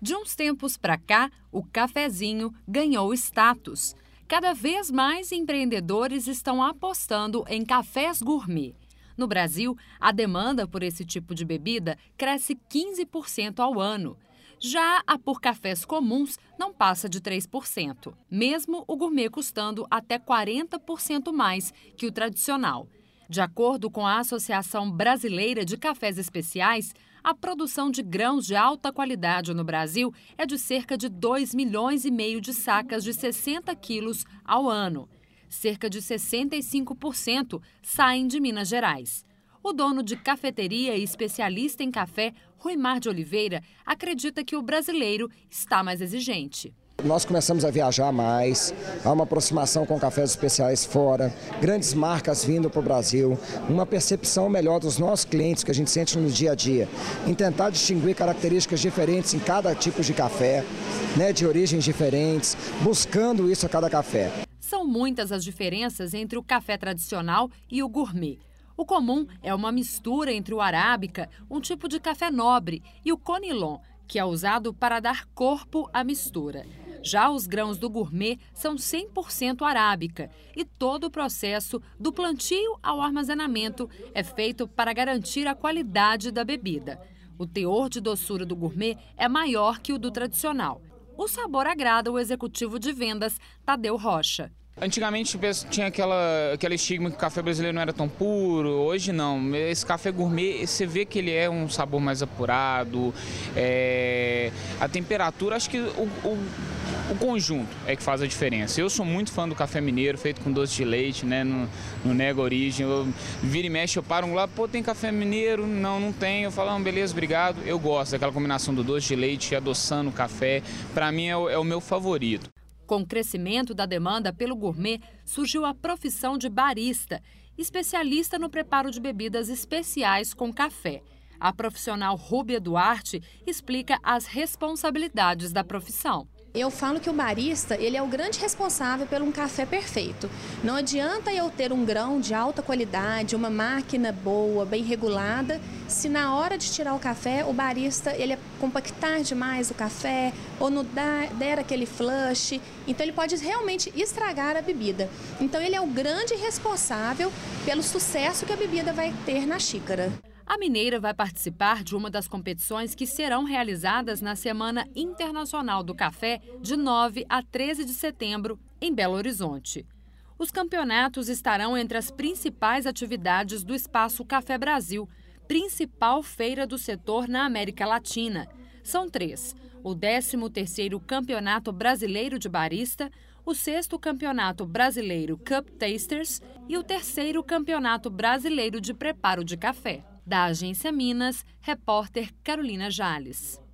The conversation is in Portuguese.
De uns tempos para cá, o cafezinho ganhou status. Cada vez mais empreendedores estão apostando em cafés gourmet. No Brasil, a demanda por esse tipo de bebida cresce 15% ao ano. Já a por cafés comuns não passa de 3%, mesmo o gourmet custando até 40% mais que o tradicional. De acordo com a Associação Brasileira de Cafés Especiais, a produção de grãos de alta qualidade no Brasil é de cerca de 2,5 milhões de sacas de 60 quilos ao ano. Cerca de 65% saem de Minas Gerais. O dono de cafeteria e especialista em café, Ruimar de Oliveira, acredita que o brasileiro está mais exigente. Nós começamos a viajar mais, há uma aproximação com cafés especiais fora, grandes marcas vindo para o Brasil, uma percepção melhor dos nossos clientes que a gente sente no dia a dia, em tentar distinguir características diferentes em cada tipo de café, de origens diferentes, buscando isso a cada café. São muitas as diferenças entre o café tradicional e o gourmet. O comum é uma mistura entre o arábica, um tipo de café nobre, e o conilon, que é usado para dar corpo à mistura. Já os grãos do gourmet são 100% arábica e todo o processo, do plantio ao armazenamento, é feito para garantir a qualidade da bebida. O teor de doçura do gourmet é maior que o do tradicional. O sabor agrada o executivo de vendas, Tadeu Rocha. Antigamente tinha aquele estigma que o café brasileiro não era tão puro, hoje não. Esse café gourmet, você vê que ele é um sabor mais apurado, a temperatura, acho que o conjunto é que faz a diferença. Eu sou muito fã do café mineiro, feito com doce de leite, não nego a origem. Eu vira e mexe, eu paro lá, tem café mineiro? Não tem. Eu falo, beleza, obrigado. Eu gosto daquela combinação do doce de leite adoçando o café. Para mim é o meu favorito. Com o crescimento da demanda pelo gourmet, surgiu a profissão de barista, especialista no preparo de bebidas especiais com café. A profissional Rúbia Duarte explica as responsabilidades da profissão. Eu falo que o barista, ele é o grande responsável por um café perfeito. Não adianta eu ter um grão de alta qualidade, uma máquina boa, bem regulada, se na hora de tirar o café, o barista ele compactar demais o café ou não der aquele flush. Então ele pode realmente estragar a bebida. Então ele é o grande responsável pelo sucesso que a bebida vai ter na xícara. A mineira vai participar de uma das competições que serão realizadas na Semana Internacional do Café, de 9 a 13 de setembro, em Belo Horizonte. Os campeonatos estarão entre as principais atividades do Espaço Café Brasil, principal feira do setor na América Latina. São 3: o 13º Campeonato Brasileiro de Barista, o 6º Campeonato Brasileiro Cup Tasters e o 3º Campeonato Brasileiro de Preparo de Café. Da Agência Minas, repórter Carolina Jales.